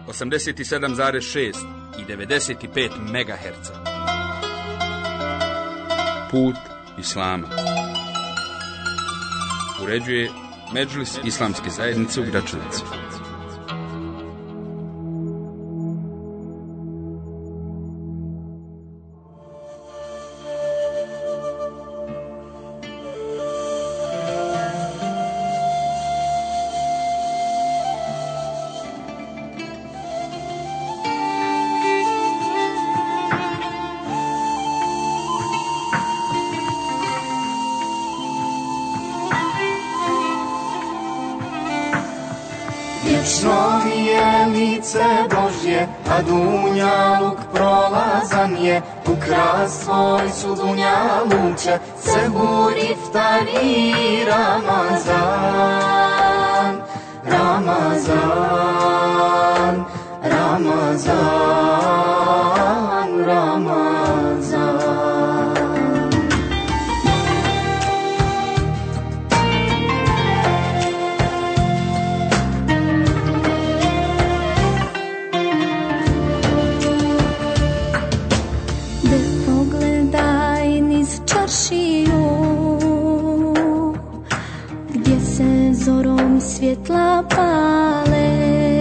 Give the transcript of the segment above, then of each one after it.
87,6 i 95 MHz. Put Islama. Uređuje Medžlis Islamske zajednice u Gračanici. Vječno mi je lice Božje, a dunjaluk prolazan je. Ukras tvoj su dunjaluče, se buri ftari Ramazan. Ramazan, Ramazan, Ramazan. Gdje se zorom svjetla pale,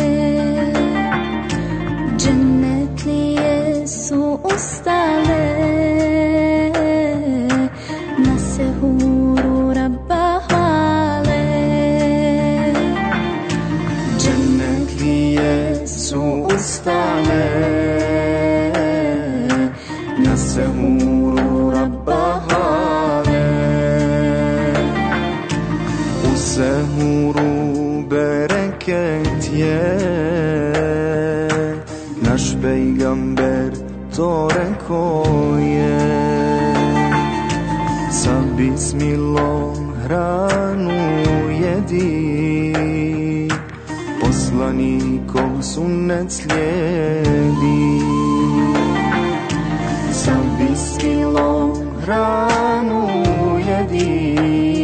džennetlije su ustale, na sehuru Rabba hvale. Džennetlije su ustale, na sehuru Rabba hvale. U sehuru bereket je, naš pejgamber to rekao je. Sa bismilom hranu jedi, poslanikov sunnet slijedi. Sa bismilom hranu jedi,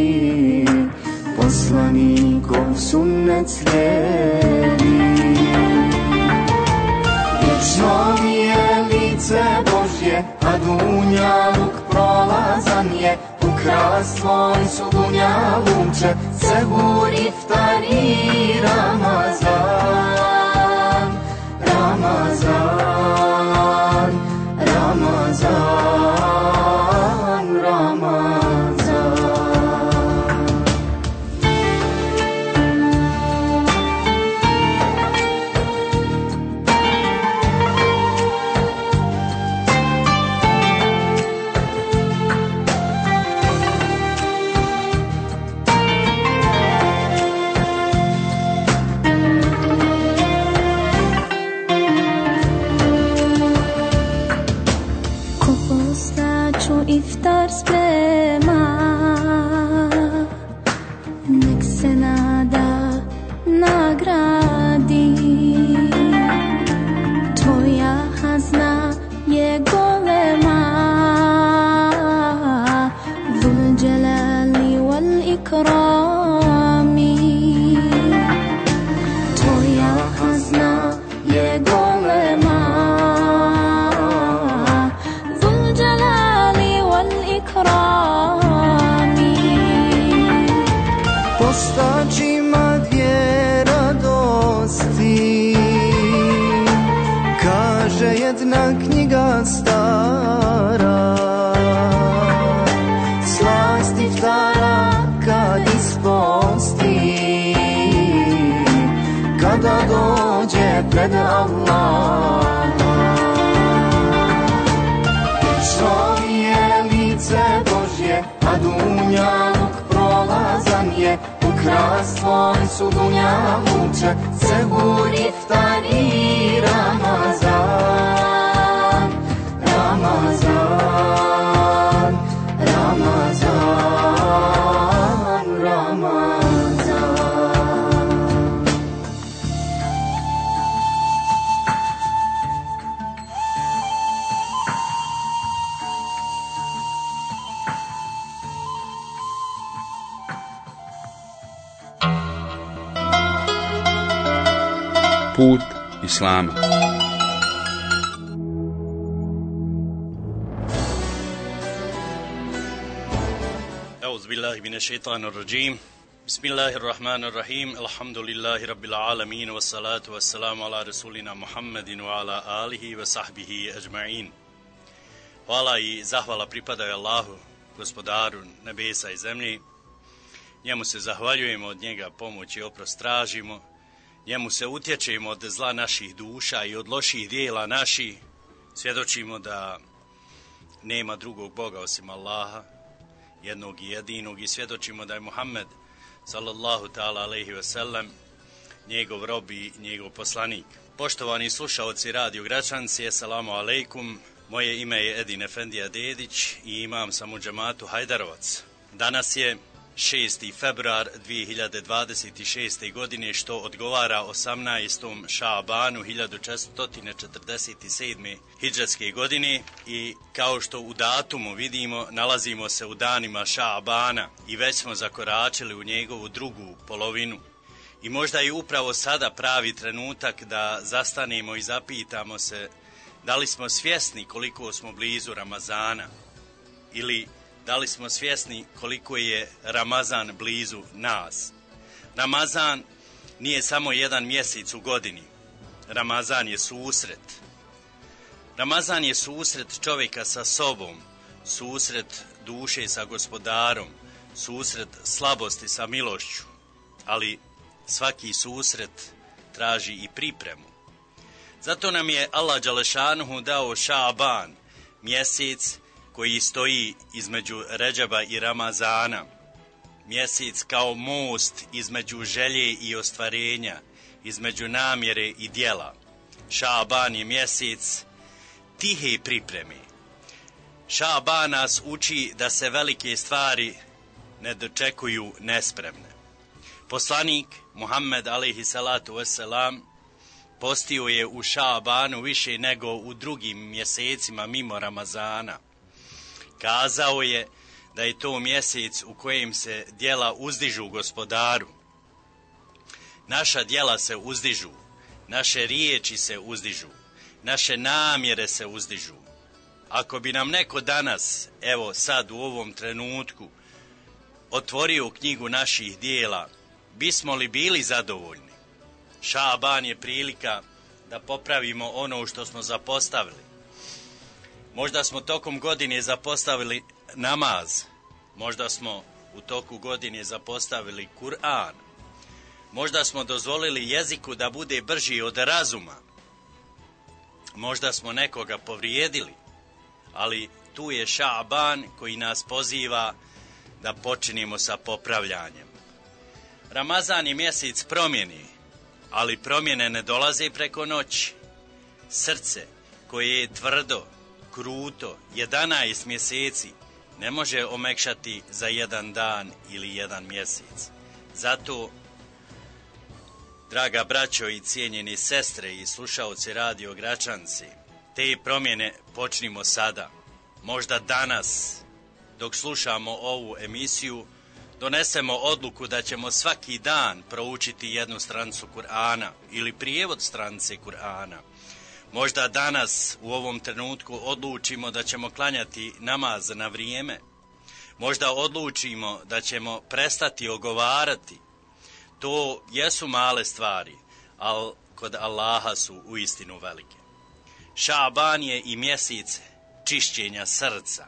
poslanikov sunnet slijedi. Vječno mi je lice Božje, a dunjaluk prolazan je. Ukras tvoj su dunjaluče, se buri ftari Ramazan. Ramazan, Ramazan, Ramazan. Iftar sprema, nek se nada nagradi. Tvoja hazna je golema, Zul Jalali wal Ikrami. Tvoja hazna je golema, Postačima dvije radosti, kaže jedna knjiga stara. Slast iftara kad isposti, kada dođe pred Allah. Vječno mi je lice Božje, a dunjaluk prolazan je. Ukras tvoj su dunjaluče, se buri ftari Ramazan. Ramazan, Ramazan, Ramazan. Put Islama. Auzu billahi mineššejtanir racim. Bismillahirrahmanirrahim. Alhamdulillahi rabbil alamin wassalatu wassalamu ala rasulina Muhammedin wa ala alihi wa sahbihi ajma'in. Hvala i zahvala pripadaju Allahu, gospodaru nebesa i zemlji. Njemu se zahvaljujemo, od njega pomoć i oprost tražimo. Njemu se utječemo od zla naših duša i od loših dijela naših. Svjedočimo da nema drugog Boga osim Allaha, jednog i jedinog, i svjedočimo da je Muhammed sallallahu ta'ala alejhi ve sellem njegov rob i njegov poslanik. Poštovani slušaoci Radio Gračanci, eselamu alejkum. Moje ime je Edin Efendija Dedić i imam sam u džematu Hajdarovac. Danas je 6. februar 2026. godine, što odgovara 18. Šabanu 1447. hidžretske godine, i kao što u datumu vidimo, nalazimo se u danima Šabana i već smo zakoračili u njegovu drugu polovinu. I možda je upravo sada pravi trenutak da zastanemo i zapitamo se da li smo svjesni koliko smo blizu Ramazana, ili da li smo svjesni koliko je Ramazan blizu nas. Ramazan nije samo jedan mjesec u godini. Ramazan je susret. Ramazan je susret čovjeka sa sobom, susret duše sa gospodarom, susret slabosti sa milošću, ali svaki susret traži i pripremu. Zato nam je Allah dželešanuhu dao Šaban, mjesec koji stoji između Redžaba i Ramazana, mjesec kao most između želje i ostvarenja, između namjere i djela. Šaban je mjesec tihe pripreme. Šaban nas uči da se velike stvari ne dočekuju nespremne. Poslanik Muhammed alejhi salatu vesselam postio je u Šabanu više nego u drugim mjesecima mimo Ramazana. Kazao je da je to mjesec u kojem se djela uzdižu gospodaru. Naša djela se uzdižu, naše riječi se uzdižu, naše namjere se uzdižu. Ako bi nam neko danas, evo sad u ovom trenutku, otvorio knjigu naših djela, bismo li bili zadovoljni? Šaban je prilika da popravimo ono što smo zapostavili. Možda smo tokom godine zapostavili namaz, možda smo u toku godine zapostavili Kur'an, možda smo dozvolili jeziku da bude brži od razuma, možda smo nekoga povrijedili, ali tu je Šaban koji nas poziva da počinimo sa popravljanjem. Ramazan je mjesec promjeni, ali promjene ne dolaze preko noći. Srce koje je tvrdo, kruto, 11 mjeseci ne može omekšati za jedan dan ili jedan mjesec. Zato, draga braćo i cijenjeni sestre i slušaoci Radio Gračanci, te promjene počnimo sada. Možda danas, dok slušamo ovu emisiju, donesemo odluku da ćemo svaki dan proučiti jednu stranicu Kur'ana ili prijevod stranice Kur'ana. Možda danas u ovom trenutku odlučimo da ćemo klanjati namaz na vrijeme. Možda odlučimo da ćemo prestati ogovarati. To jesu male stvari, ali kod Allaha su uistinu velike. Šaban je i mjesec čišćenja srca.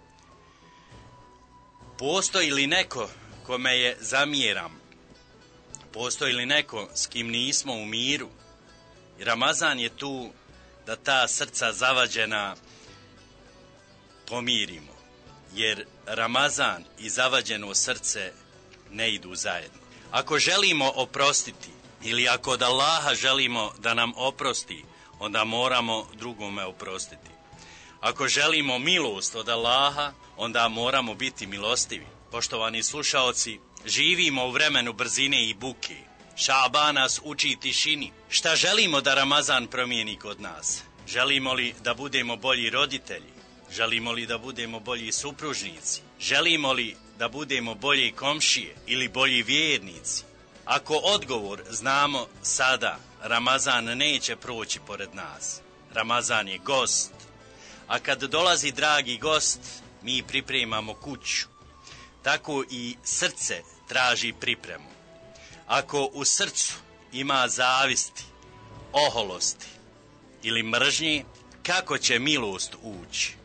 Postoji li neko kome je zamjeram? Postoji li neko s kim nismo u miru? Ramazan je tu da ta srca zavađena pomirimo, jer Ramazan i zavađeno srce ne idu zajedno. Ako želimo oprostiti ili ako od Allaha želimo da nam oprosti, onda moramo drugome oprostiti. Ako želimo milost od Allaha, onda moramo biti milostivi. Poštovani slušaoci, živimo u vremenu brzine i buke. Šaban nas uči tišini. Šta želimo da Ramazan promijeni kod nas? Želimo li da budemo bolji roditelji? Želimo li da budemo bolji supružnici? Želimo li da budemo bolji komšije ili bolji vjernici? Ako odgovor znamo sada, Ramazan neće proći pored nas. Ramazan je gost, a kad dolazi dragi gost, mi pripremamo kuću. Tako i srce traži pripremu. Ako u srcu ima zavisti, oholosti ili mržnje, kako će milost ući?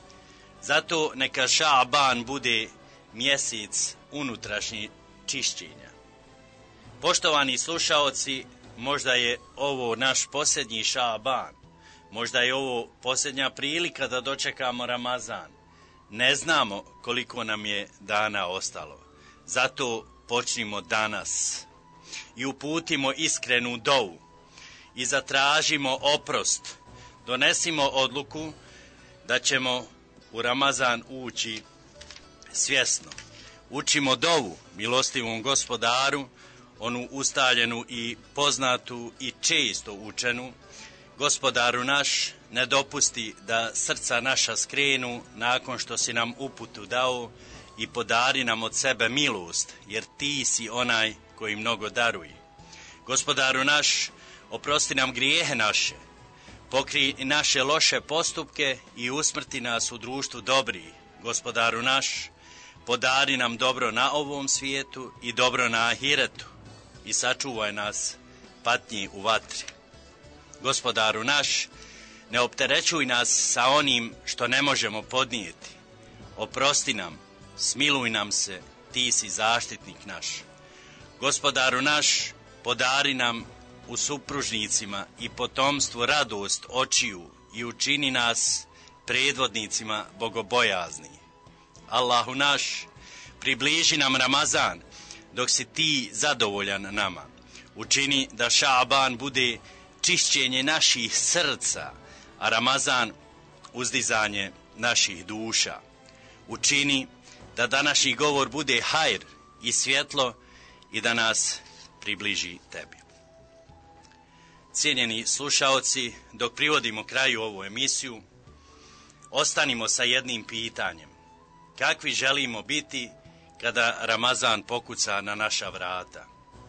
Zato neka Šaban bude mjesec unutrašnjih čišćenja. Poštovani slušaoci, možda je ovo naš posljednji Šaban, možda je ovo posljednja prilika da dočekamo Ramazan. Ne znamo koliko nam je dana ostalo, zato počnimo danas i uputimo iskrenu dovu i zatražimo oprost. Donesimo odluku da ćemo u Ramazan ući svjesno. Učimo dovu milostivom Gospodaru, onu ustaljenu i poznatu i često učenu. Gospodaru naš, ne dopusti da srca naša skrenu nakon što si nam uputu dao i podari nam od sebe milost, jer ti si onaj koji mnogo daruje. Gospodaru naš, oprosti nam grijehe naše, pokrij naše loše postupke i usmrti nas u društvu dobrih. Gospodaru naš, podari nam dobro na ovom svijetu i dobro na ahiretu i sačuvaj nas patnji u vatri. Gospodaru naš, ne opterećuj nas sa onim što ne možemo podnijeti. Oprosti nam, smiluj nam se, ti si zaštitnik naš. Gospodaru naš, podari nam u supružnicima i potomstvu radost očiju i učini nas predvodnicima bogobojazni. Allahu naš, približi nam Ramazan dok si ti zadovoljan nama. Učini da Šaban bude čišćenje naših srca, a Ramazan uzdizanje naših duša. Učini da današnji govor bude hajr i svjetlo i da nas približi tebi. Cijenjeni slušaoci, dok privodimo kraju ovu emisiju, ostanimo sa jednim pitanjem. Kakvi želimo biti kada Ramazan pokuca na naša vrata?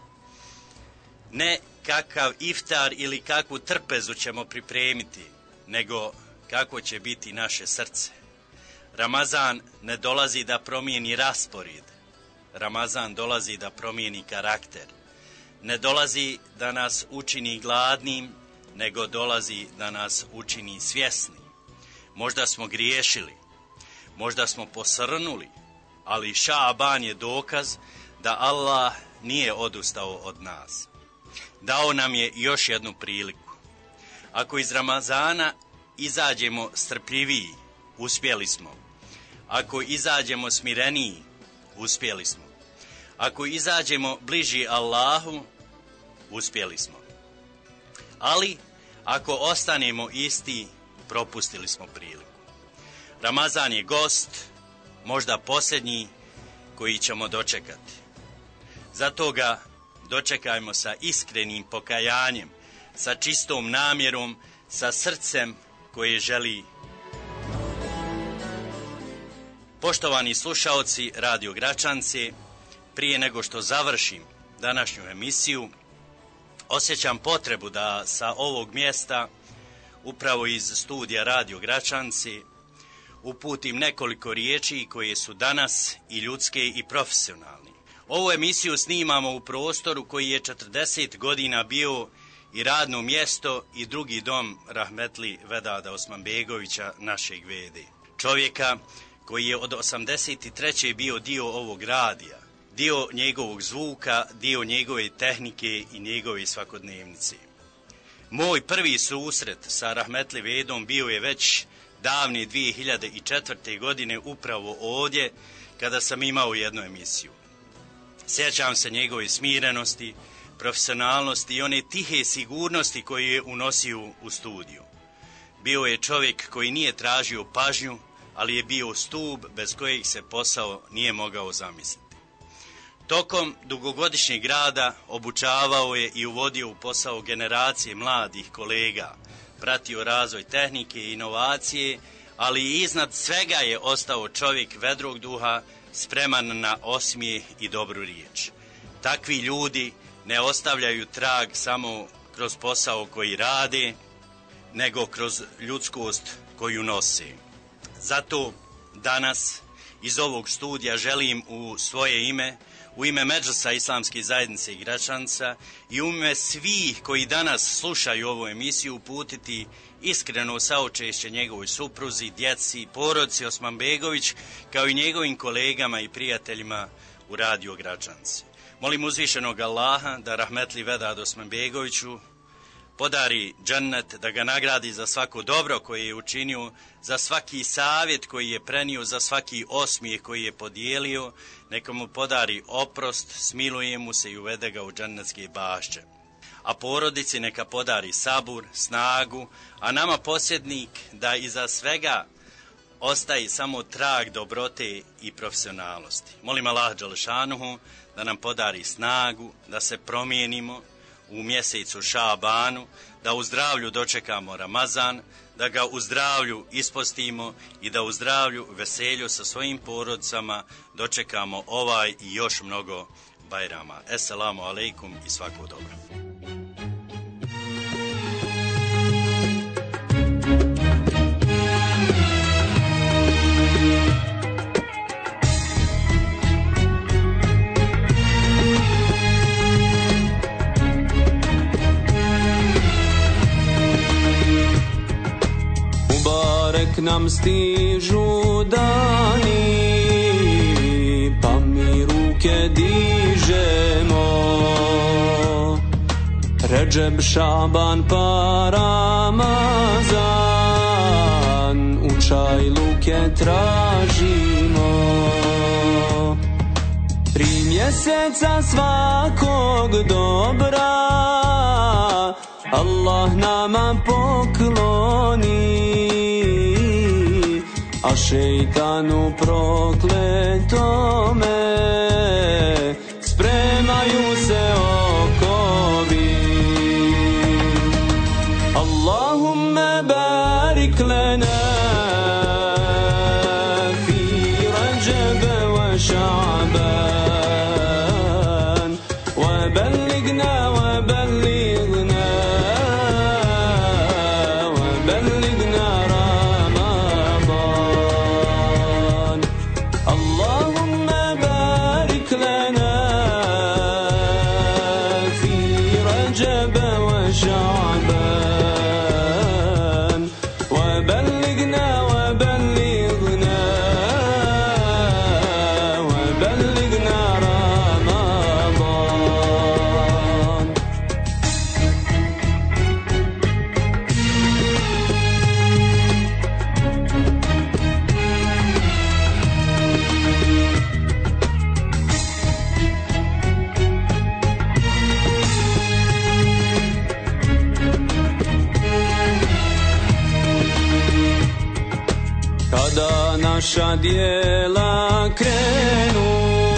Ne kakav iftar ili kakvu trpezu ćemo pripremiti, nego kako će biti naše srce. Ramazan ne dolazi da promijeni raspored. Ramazan dolazi da promijeni karakter. Ne dolazi da nas učini gladnim, nego dolazi da nas učini svjesnim. Možda smo griješili, možda smo posrnuli, ali Šaban je dokaz da Allah nije odustao od nas. Dao nam je još jednu priliku. Ako iz Ramazana izađemo strpljiviji, uspjeli smo. Ako izađemo smireniji, uspjeli smo. Ako izađemo bliži Allahu, uspjeli smo. Ali, ako ostanemo isti, propustili smo priliku. Ramazan je gost, možda posljednji, koji ćemo dočekati. Zato ga dočekajmo sa iskrenim pokajanjem, sa čistom namjerom, sa srcem koje želi. Poštovani slušaoci Radio Gračance, prije nego što završim današnju emisiju, osjećam potrebu da sa ovog mjesta, upravo iz studija Radio Gračance, uputim nekoliko riječi koje su danas i ljudske i profesionalne. Ovu emisiju snimamo u prostoru koji je 40 godina bio i radno mjesto i drugi dom rahmetli Vedada Osmanbegovića, našeg vede. Čovjeka koji je od 83. bio dio ovog radija, dio njegovog zvuka, dio njegove tehnike i njegove svakodnevnice. Moj prvi susret sa rahmetli Vedom bio je već davne 2004. godine upravo ovdje, kada sam imao jednu emisiju. Sjećam se njegove smirenosti, profesionalnosti i one tihe sigurnosti koju je unosio u studiju. Bio je čovjek koji nije tražio pažnju, ali je bio stup bez kojeg se posao nije mogao zamisliti. Tokom dugogodišnjeg rada obučavao je i uvodio u posao generacije mladih kolega, pratio razvoj tehnike i inovacije, ali iznad svega je ostao čovjek vedrog duha, spreman na osmijeh i dobru riječ. takvi ljudi ne ostavljaju trag samo kroz posao koji rade, nego kroz ljudskost koju nosi. Zato danas iz ovog studija želim u svoje ime, u ime Medžlisa Islamske zajednice i Gračanca i u ime svih koji danas slušaju ovu emisiju uputiti iskreno saučešće njegovoj supruzi, djeci, porodici Osmanbegović, kao i njegovim kolegama i prijateljima u Radio Gračanci. Molim uzvišenog Allaha da rahmetli Vedad Osmanbegoviću podari džennet, da ga nagradi za svako dobro koje je učinio, za svaki savjet koji je prenio, za svaki osmijeh koji je podijelio, neka mu podari oprost, smiluje mu se i uvede ga u džennetske bašće. A porodici neka podari sabur, snagu, a nama posjednik da iza svega ostaje samo trag dobrote i profesionalnosti. Molim Allah dželešanuhu da nam podari snagu, da se promijenimo u mjesecu Šabanu, da u zdravlju dočekamo Ramazan, da ga u zdravlju ispostimo i da u zdravlju, veselju sa svojim porodicama dočekamo ovaj i još mnogo bajrama. Esselamu alejkum i svako dobro. Nam stižu dani, pa mi ruke dižemo. Redžeb, Šaban, pa Ramazan, u čajluke tražimo. 3 mjeseca svakog dobra Allah nama pokloni, a šejtanu prokletome spremaju se okovi. Allahumme barik lana fi Rajab wa Ša'ban wa ballighna wa ballighna wa ballighna naša djela krenu,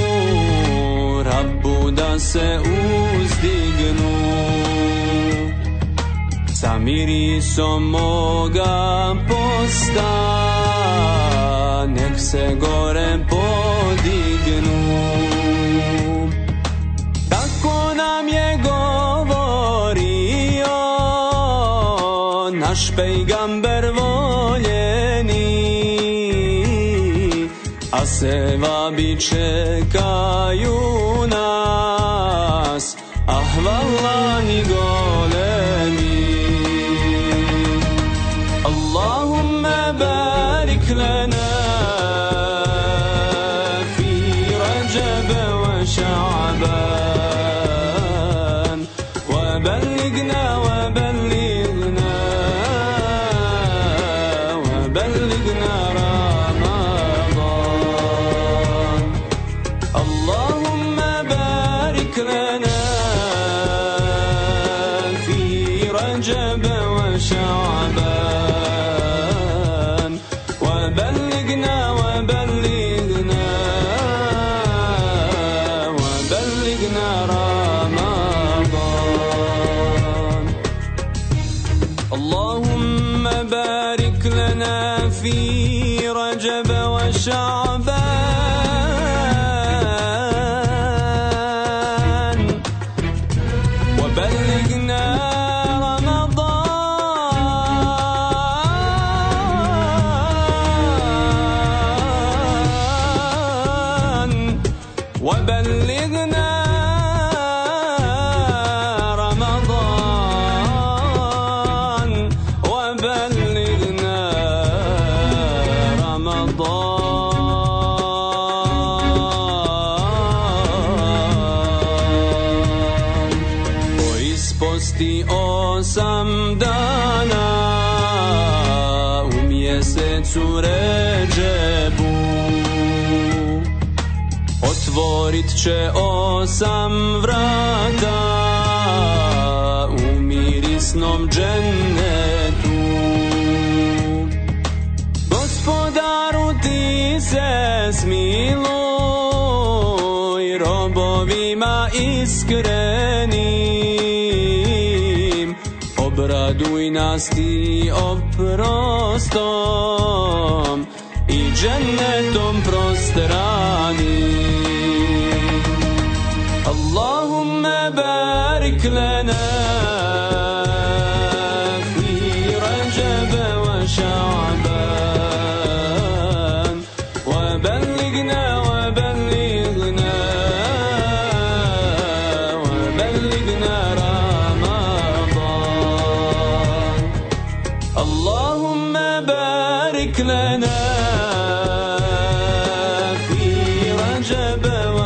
Rabbu da se uzdignu. Sa mirisom moga posta nek se gore podignu. Tako nam je govorio naš pejgamber voljeni, a sevabi čekaju nas, ah vallahi golemi. Allahumme barik lana fi Rajab wa Ša'ban wa ballighna wa ballighna wa ballighna شعبان وبلغنا وبلغنا وبلغنا رمضان. اللهم بارك لنا في رجب وشعبان 8 dana u mjesecu Redžebu. Otvorit će 8 vrata u mirisnom džennetu. Gospodaru, ti se smiluj robovima iskrenim, obraduj nas ti oprostom i džennetom prostranim. Allahumme barik lana fi Rajab wa Ša'ban wa ballighna Ramadan. Allahumme barik lana fi Rajab wa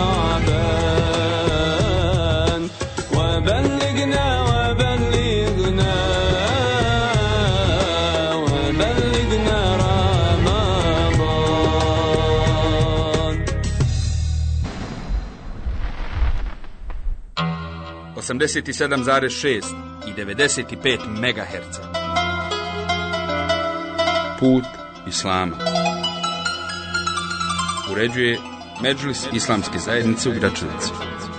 Ša'ban wa ballighna Ramadan. 87,6 i 95 MHz. Put Islama. Uređuje Medžlis Islamske zajednice u Gračanici.